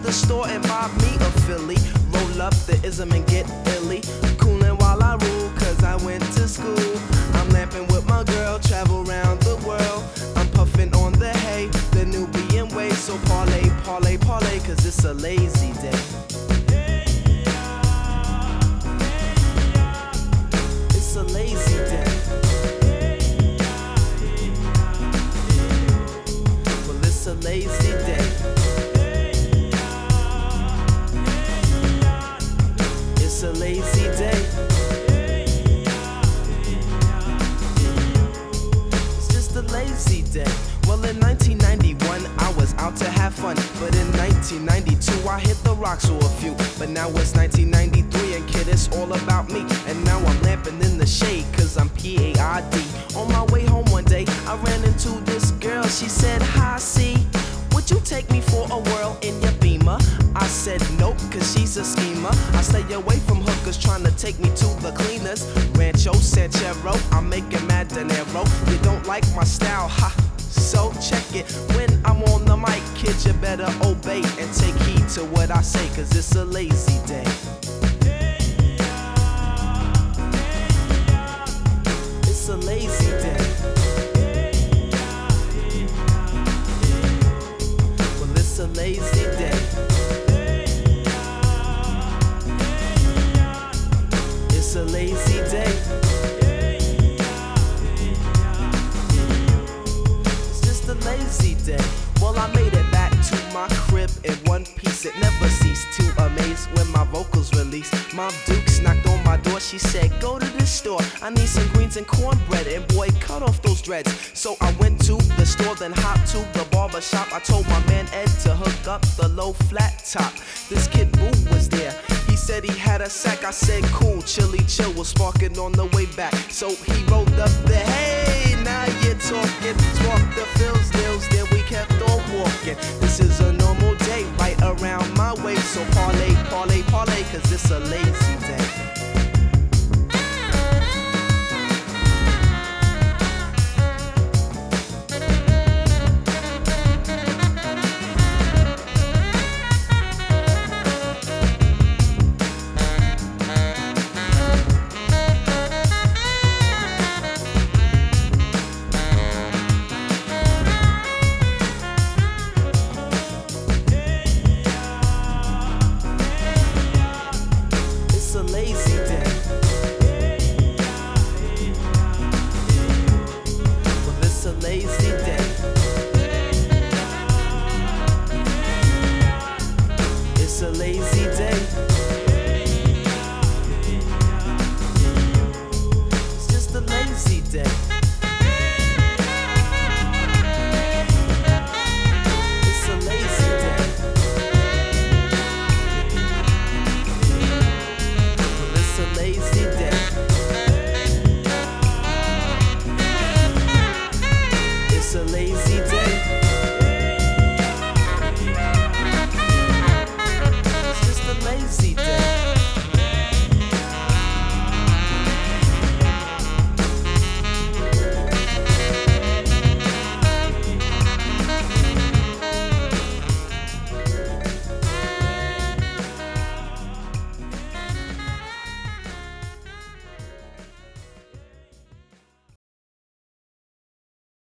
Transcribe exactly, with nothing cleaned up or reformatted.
the store and buy me a Philly. Roll up the ism and get illy. Coolin' while I rule, cause I went to school. I'm lamping with my girl, travel around the world. I'm puffin' on the hay, the Nubian way. So parlay, parlay, parlay, cause it's a lazy day. It's a lazy day. Well, it's a lazy day. It's a lazy day. It's just a lazy day. Well, in nineteen ninety-one, I was out to have fun. But in nineteen ninety-two, I hit the rocks for a few. But now it's nineteen ninety-three, and kid, it's all about me. And now I'm lamping in the shade, cause I'm P A I D. On my way home one day, I ran into this girl. She said, hi, C, would you take me for a whirl in your Beamer? I said nope, cause she's a schemer. I stay away from hookers trying to take me to the cleaners. Rancho Sanchero, I'm making mad dinero. You don't like my style, ha, so check it. When I'm on the mic, kid, you better obey and take heed to what I say, cause it's a lazy day. It's a lazy day. Well, it's a lazy day. It's a lazy day. It's just a lazy day. Well, I made it back to my crib in one piece. It never ceased to amaze when my vocals released. Mom Dukes knocked on my door. She said, go to the store. I need some greens and cornbread. And boy, cut off those dreads. So I went to the store, then hopped to the barber shop. I told my man Ed to hook up the low flat top. This kid Boo was there. He said he had a sack. I said cool, chilly chill was sparking on the way back. So he rolled up the hey, now you're talking. Spark the fills, deals, then we kept on walking. This is a normal day right around my way. So parlay, parlay, parlay, cause it's a lazy day. It's a lazy day. Well, it's a lazy day. It's a lazy day.